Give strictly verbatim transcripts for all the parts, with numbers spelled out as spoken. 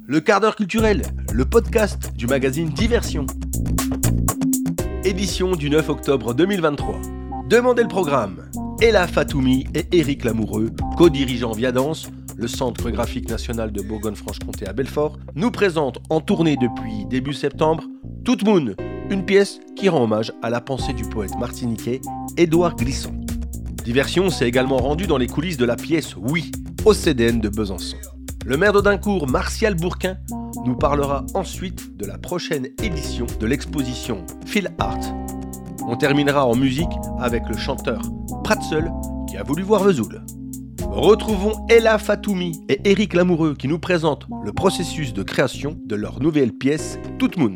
le quart d'heure culturel, le podcast du magazine Diversion. Édition du neuf octobre deux mille vingt-trois. Demandez le programme. Ella Fatoumi et Éric Lamoureux, co-dirigeants Viadance, le Centre graphique national de Bourgogne-Franche-Comté à Belfort, nous présentent en tournée depuis début septembre Tout Moon, une pièce qui rend hommage à la pensée du poète martiniquais Édouard Glissant. Diversion s'est également rendu dans les coulisses de la pièce Oui, au C D N de Besançon. Le maire d'Audincourt, Martial Bourquin, nous parlera ensuite de la prochaine édition de l'exposition Feel Art. On terminera en musique avec le chanteur Pratseul qui a voulu voir Vesoul. Retrouvons Ella Fatoumi et Éric Lamoureux qui nous présentent le processus de création de leur nouvelle pièce Tout Moon.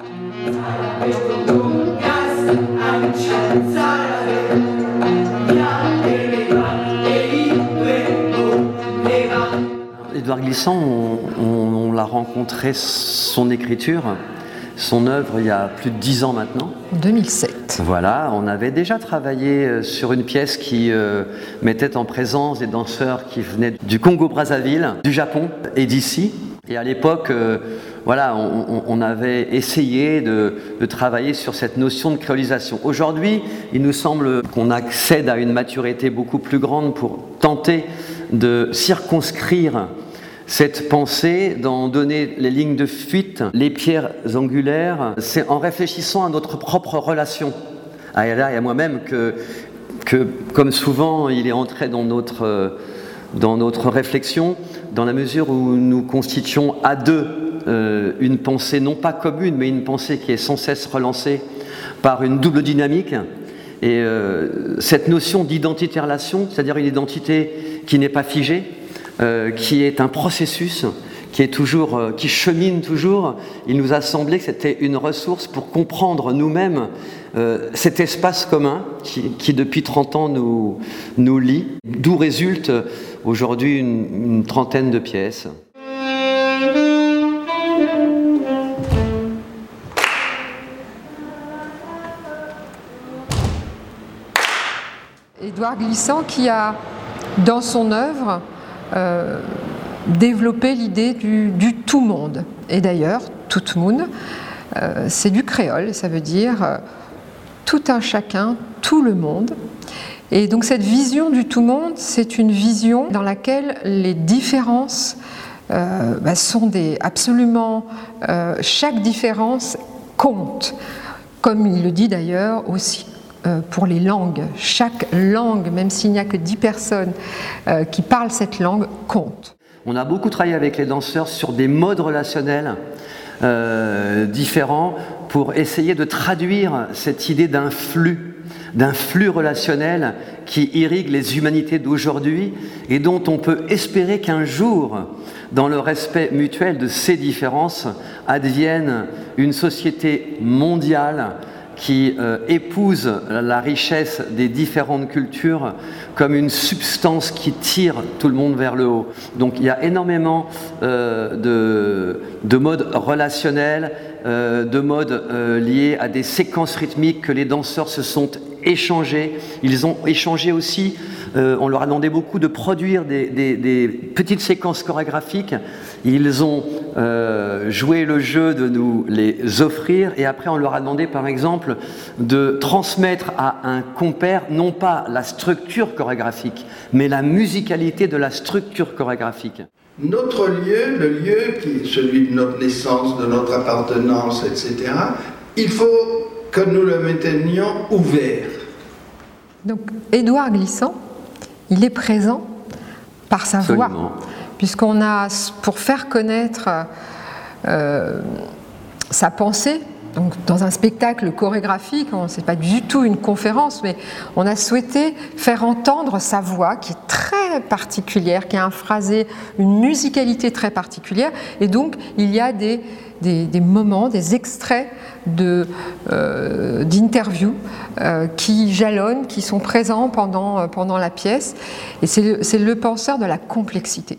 Édouard Glissant, on, on, on l'a rencontré, son écriture, son œuvre, il y a plus de dix ans maintenant. deux mille sept. Voilà, on avait déjà travaillé sur une pièce qui euh, mettait en présence des danseurs qui venaient du Congo-Brazzaville, du Japon et d'ici. Et à l'époque, euh, voilà, on, on avait essayé de, de travailler sur cette notion de créolisation. Aujourd'hui, il nous semble qu'on accède à une maturité beaucoup plus grande pour tenter de circonscrire cette pensée, d'en donner les lignes de fuite, les pierres angulaires. C'est en réfléchissant à notre propre relation, à Ella et à moi-même, que, que comme souvent, il est entré dans notre, dans notre réflexion, dans la mesure où nous constituons à deux euh, une pensée non pas commune, mais une pensée qui est sans cesse relancée par une double dynamique. Et euh, cette notion d'identité-relation, c'est-à-dire une identité qui n'est pas figée, euh, qui est un processus, qui, est toujours, euh, qui chemine toujours, il nous a semblé que c'était une ressource pour comprendre nous-mêmes euh, cet espace commun qui, qui depuis trente ans nous, nous lie, d'où résulte aujourd'hui une, une trentaine de pièces. Édouard Glissant qui a, dans son œuvre, euh, développé l'idée du, du tout monde. Et d'ailleurs, Tout Moon, euh, c'est du créole, ça veut dire euh, tout un chacun, tout le monde. Et donc cette vision du tout monde, c'est une vision dans laquelle les différences euh, bah, sont des, absolument, euh, chaque différence compte, comme il le dit d'ailleurs aussi. Euh, pour les langues, chaque langue, même s'il n'y a que dix personnes euh, qui parlent cette langue, compte. On a beaucoup travaillé avec les danseurs sur des modes relationnels euh, différents pour essayer de traduire cette idée d'un flux, d'un flux relationnel qui irrigue les humanités d'aujourd'hui et dont on peut espérer qu'un jour, dans le respect mutuel de ces différences, advienne une société mondiale qui euh, épouse la richesse des différentes cultures comme une substance qui tire tout le monde vers le haut. Donc il y a énormément euh, de, de modes relationnels, euh, de modes euh, liés à des séquences rythmiques que les danseurs se sont échangés. Ils ont échangé aussi, euh, on leur a demandé beaucoup de produire des, des, des petites séquences chorégraphiques. Ils ont euh, joué le jeu de nous les offrir et après on leur a demandé par exemple de transmettre à un compère non pas la structure chorégraphique mais la musicalité de la structure chorégraphique. Notre lieu, le lieu qui est celui de notre naissance, de notre appartenance, et cetera, il faut que nous le maintenions ouvert. Donc Édouard Glissant, il est présent par sa Absolument. voix. Puisqu'on a, pour faire connaître euh, sa pensée, donc dans un spectacle chorégraphique, ce n'est pas du tout une conférence, mais on a souhaité faire entendre sa voix qui est très particulière, qui a un phrasé, une musicalité très particulière, et donc il y a des, des, des moments, des extraits de, euh, d'interviews euh, qui jalonnent, qui sont présents pendant, pendant la pièce, et c'est le, c'est le penseur de la complexité.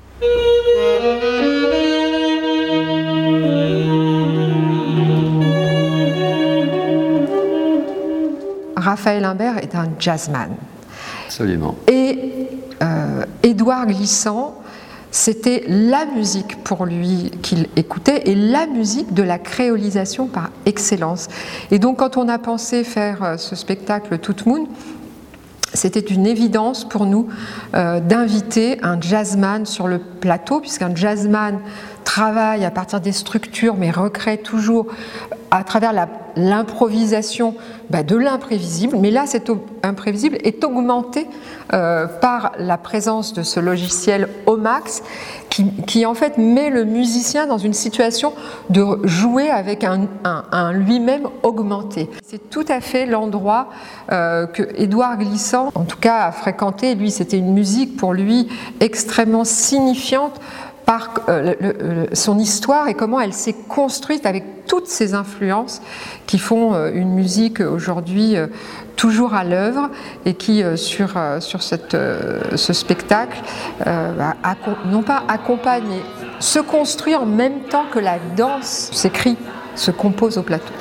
Raphaël Imbert est un jazzman. Absolument. Et euh, Édouard Glissant C'était la musique pour lui qu'il écoutait et la musique de la créolisation par excellence. Et donc quand on a pensé faire ce spectacle Tout Moon, c'était une évidence pour nous euh, d'inviter un jazzman sur le plateau, puisqu'un jazzman travaille à partir des structures, mais recrée toujours à travers la, l'improvisation bah, de l'imprévisible. Mais là, cet imprévisible est augmenté euh, par la présence de ce logiciel Omax, qui, qui en fait met le musicien dans une situation de jouer avec un, un, un lui-même augmenté. C'est tout à fait l'endroit euh, que Édouard Glissant, en tout cas, a fréquenté. Lui, c'était une musique pour lui extrêmement signifiante par euh, le, le, son histoire et comment elle s'est construite avec toutes ces influences qui font euh, une musique aujourd'hui euh, toujours à l'œuvre et qui, euh, sur, euh, sur cette, euh, ce spectacle, euh, bah, accom- non pas accompagne, mais se construit en même temps que la danse s'écrit, se compose au plateau.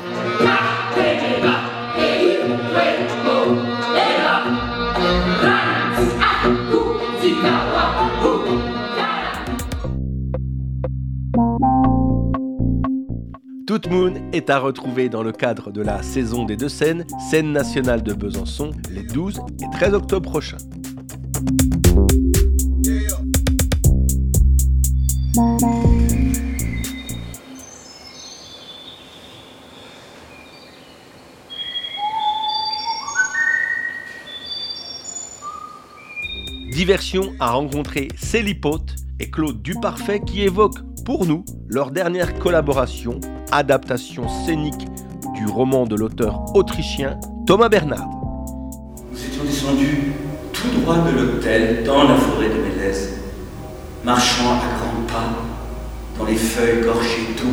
Tout Moon est à retrouver dans le cadre de la saison des deux scènes, scène nationale de Besançon, les douze et treize octobre prochains. Diversion a rencontré Célie Pote et Claude Duparfait qui évoquent pour nous leur dernière collaboration, adaptation scénique du roman de l'auteur autrichien Thomas Bernhard. Nous étions descendus tout droit de l'hôtel dans la forêt de Mélèze, marchant à grands pas dans les feuilles gorgées d'eau.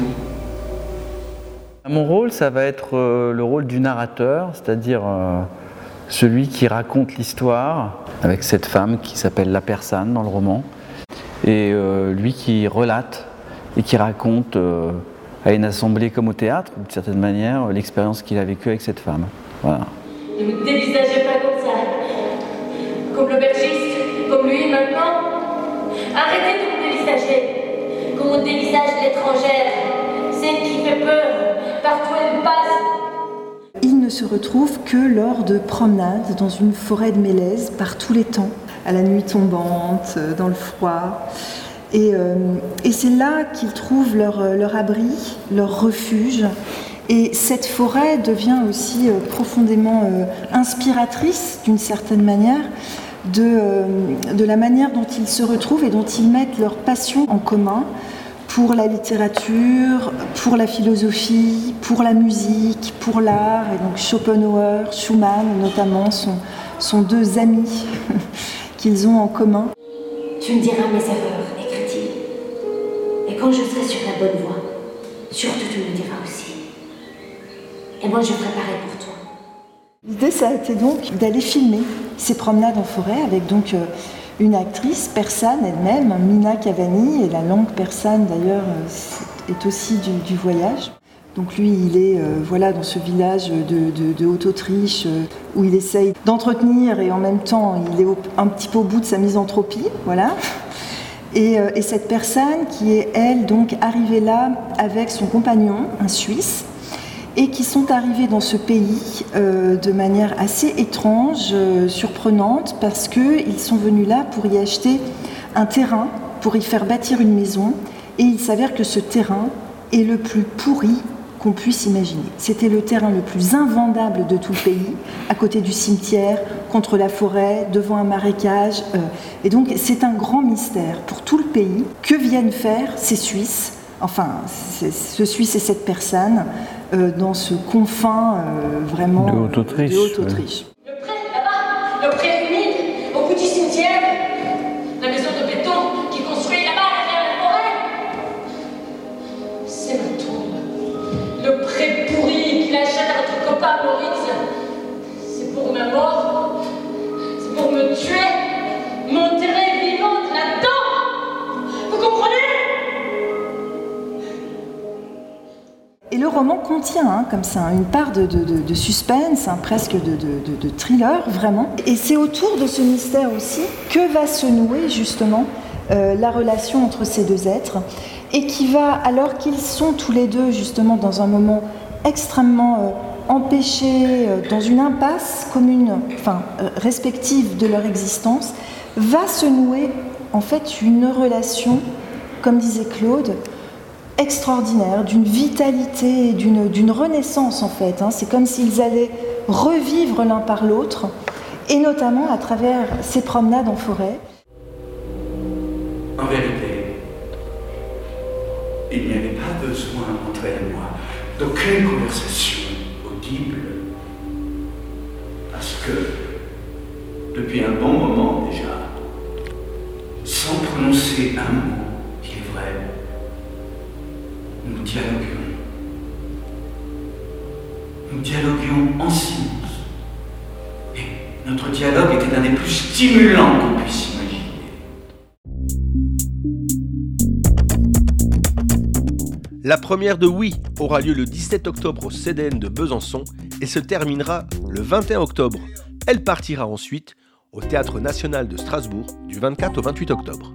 Mon rôle, ça va être euh, le rôle du narrateur, c'est-à-dire euh, celui qui raconte l'histoire avec cette femme qui s'appelle la Persane dans le roman, et euh, lui qui relate et qui raconte euh, à une assemblée comme au théâtre, d'une certaine manière, l'expérience qu'il a vécue avec cette femme. Voilà. Ne vous dévisagez pas comme ça, comme l'aubergiste, comme lui maintenant. Arrêtez de vous dévisager, comme on dévisage l'étrangère, celle qui fait peur, partout elle passe. Il ne se retrouve que lors de promenades dans une forêt de Mélèze, par tous les temps, à la nuit tombante, dans le froid. Et, euh, et c'est là qu'ils trouvent leur, leur abri, leur refuge. Et cette forêt devient aussi euh, profondément euh, inspiratrice, d'une certaine manière, de, euh, de la manière dont ils se retrouvent et dont ils mettent leur passion en commun pour la littérature, pour la philosophie, pour la musique, pour l'art. Et donc Schopenhauer, Schumann notamment sont, sont deux amis qu'ils ont en commun. Tu me diras mes erreurs, écrit-il. Et quand je serai sur la bonne voie, surtout tu me le diras aussi. Et moi je ferai pareil pour toi. L'idée, ça a été donc d'aller filmer ces promenades en forêt avec donc euh, une actrice persane elle-même, Mina Cavani, et la langue persane d'ailleurs est aussi du, du voyage. Donc lui, il est euh, voilà, dans ce village de, de, de Haute-Autriche euh, où il essaye d'entretenir et en même temps il est au, un petit peu au bout de sa misanthropie, voilà. Et, euh, et cette personne qui est, elle, donc arrivée là avec son compagnon, un Suisse, et qui sont arrivés dans ce pays euh, de manière assez étrange, euh, surprenante, parce qu'ils sont venus là pour y acheter un terrain, pour y faire bâtir une maison, et il s'avère que ce terrain est le plus pourri qu'on puisse imaginer. C'était le terrain le plus invendable de tout le pays, à côté du cimetière, contre la forêt, devant un marécage. Euh, et donc c'est un grand mystère pour tout le pays. Que viennent faire ces Suisses, enfin ce Suisse et cette personne, euh, dans ce confin euh, vraiment de Haute-Autriche. De Haute-Autriche. Ouais. Le pré, là-bas, le pré humide, au bout du cimetière, la maison de béton qui construit là-bas derrière la forêt. C'est ma tombe. Le pré pourri qu'il achète à notre copain Maurice. C'est pour ma mort. C'est pour me tuer. M'enterrer vivante là-dedans. Vous comprenez? Et le roman contient, hein, comme ça, une part de, de, de, de suspense, hein, presque de, de, de, de thriller, vraiment. Et c'est autour de ce mystère aussi que va se nouer, justement, euh, la relation entre ces deux êtres, et qui va, alors qu'ils sont tous les deux justement dans un moment extrêmement euh, empêchés, euh, dans une impasse commune, enfin euh, respective de leur existence, va se nouer en fait une relation, comme disait Claude, extraordinaire, d'une vitalité, d'une, d'une renaissance en fait. Hein. C'est comme s'ils allaient revivre l'un par l'autre, et notamment à travers ces promenades en forêt. En vérité, il n'y avait pas besoin entre elle et moi d'aucune conversation audible, parce que depuis un bon moment déjà, sans prononcer un mot, il est vrai, nous dialoguions. Nous dialoguions en silence. Et notre dialogue était un des plus stimulants qu'on puisse imaginer. La première de Oui aura lieu le dix-sept octobre au C D N de Besançon et se terminera le vingt et un octobre. Elle partira ensuite au Théâtre National de Strasbourg du vingt-quatre au vingt-huit octobre.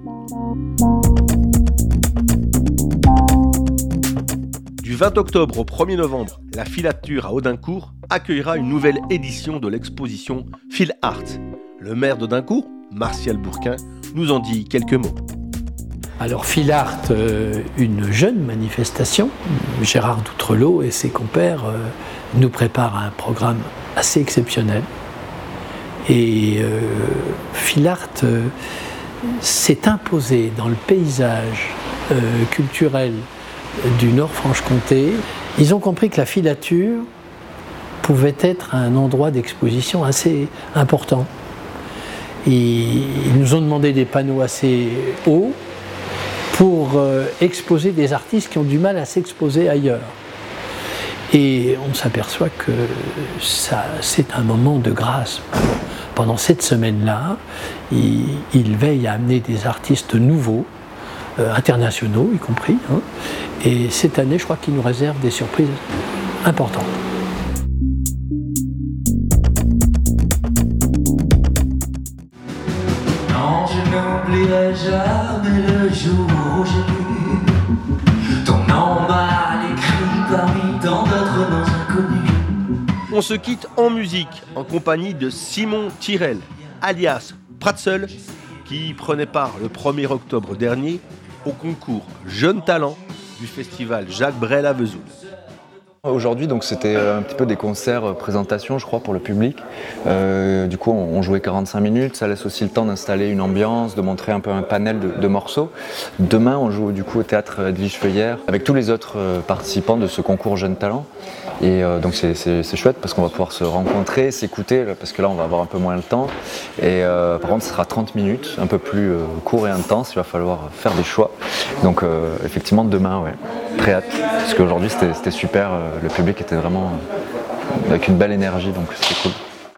Du vingt octobre au premier novembre, la Filature à Audincourt accueillera une nouvelle édition de l'exposition Fil Art. Le maire d'Audincourt, Martial Bourquin, nous en dit quelques mots. Alors Fil Art, euh, une jeune manifestation, Gérard Doutrelau et ses compères euh, nous préparent un programme assez exceptionnel. Et euh, Fil Art euh, s'est imposé dans le paysage euh, culturel du Nord-Franche-Comté. Ils ont compris que la filature pouvait être un endroit d'exposition assez important. Et ils nous ont demandé des panneaux assez hauts pour euh, exposer des artistes qui ont du mal à s'exposer ailleurs. Et on s'aperçoit que ça, c'est un moment de grâce. Pendant cette semaine-là, il, il veille à amener des artistes nouveaux, euh, internationaux y compris. Hein. Et cette année, je crois qu'il nous réserve des surprises importantes. Non, je n'oublierai jamais le jour où j'ai lu ton nom mal écrit parmi tant d'autres noms inconnus. On se quitte en musique en compagnie de Simon Tirel, alias Pratzel, qui prenait part le premier octobre dernier au concours Jeunes Talents du festival Jacques Brel à Vesoul. Aujourd'hui, donc, c'était un petit peu des concerts, euh, présentations, je crois, pour le public. Euh, du coup, on, on jouait quarante-cinq minutes. Ça laisse aussi le temps d'installer une ambiance, de montrer un peu un panel de, de morceaux. Demain, on joue du coup au théâtre Edwige Feuillère avec tous les autres euh, participants de ce concours Jeunes Talents. Et euh, donc c'est, c'est, c'est chouette parce qu'on va pouvoir se rencontrer, s'écouter, parce que là, on va avoir un peu moins le temps. Et euh, par contre, ce sera trente minutes, un peu plus euh, court et intense. Il va falloir faire des choix. Donc euh, effectivement, demain, ouais, très hâte. Parce qu'aujourd'hui, c'était, c'était super. Euh, Le public était vraiment avec une belle énergie, donc c'était cool.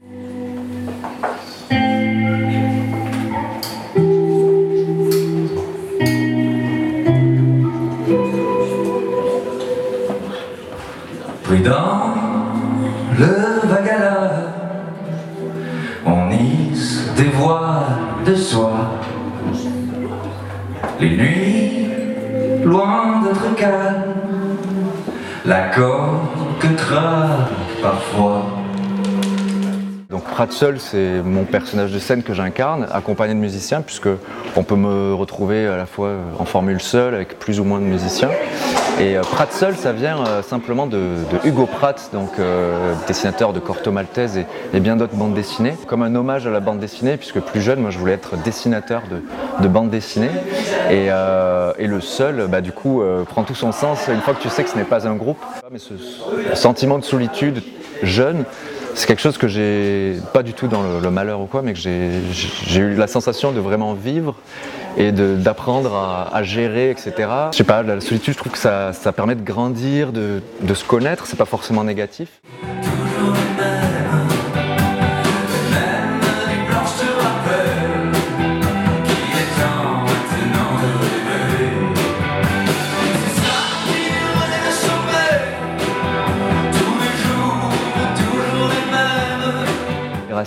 Prudent, le vagala, on hisse des voiles de soie. Les nuits, loin d'être calmes, la coque traque parfois. Donc Pratzel, c'est mon personnage de scène que j'incarne, accompagné de musiciens, puisque on peut me retrouver à la fois en formule seule, avec plus ou moins de musiciens. Et euh, Pratzel, ça vient euh, simplement de, de Hugo Pratt, donc euh, dessinateur de Corto Maltese et, et bien d'autres bandes dessinées, comme un hommage à la bande dessinée, puisque plus jeune, moi je voulais être dessinateur de, de bande dessinée. Et, euh, et le seul, bah, du coup, euh, prend tout son sens une fois que tu sais que ce n'est pas un groupe. Mais ce, ce sentiment de solitude jeune, c'est quelque chose que j'ai, pas du tout dans le, le malheur ou quoi, mais que j'ai, j'ai eu la sensation de vraiment vivre et de, d'apprendre à, à gérer, et cetera. Je sais pas, la solitude, je trouve que ça, ça permet de grandir, de, de se connaître, c'est pas forcément négatif.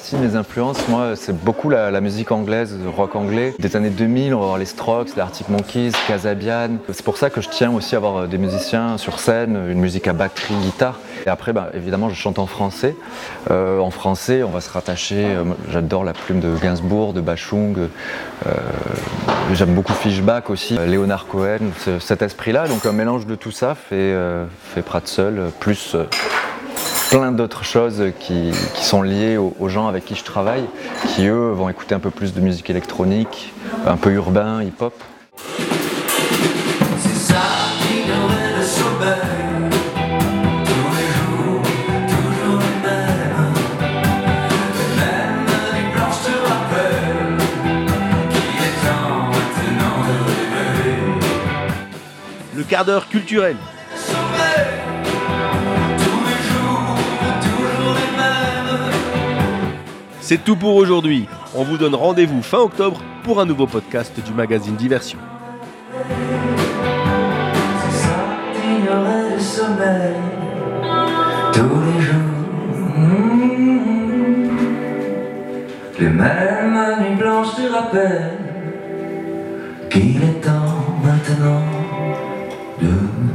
partie de mes influences, moi, c'est beaucoup la, la musique anglaise, le rock anglais. Des années deux mille, on va voir les Strokes, les Arctic Monkeys, Kasabian. C'est pour ça que je tiens aussi à avoir des musiciens sur scène, une musique à batterie, guitare. Et après, bah, évidemment, je chante en français. Euh, en français, on va se rattacher. Euh, j'adore la plume de Gainsbourg, de Bachung. Euh, j'aime beaucoup Fishback aussi, Leonard Cohen, ce, cet esprit-là. Donc un mélange de tout ça fait, euh, fait Pratseul, plus euh, plein d'autres choses qui, qui sont liées aux, aux gens avec qui je travaille, qui eux vont écouter un peu plus de musique électronique, un peu urbain, hip-hop. C'est ça qui donnerait le sommeil. Tous les jours, toujours les mêmes. Les mêmes nuits blanches te rappellent qu'il est temps maintenant de rêver. Le quart d'heure culturel. C'est tout pour aujourd'hui. On vous donne rendez-vous fin octobre pour un nouveau podcast du magazine Diversion. C'est ça qui aurait le sommeil tous les jours. Mmh. Les mêmes nuits blanches te rappellent qu'il est temps maintenant de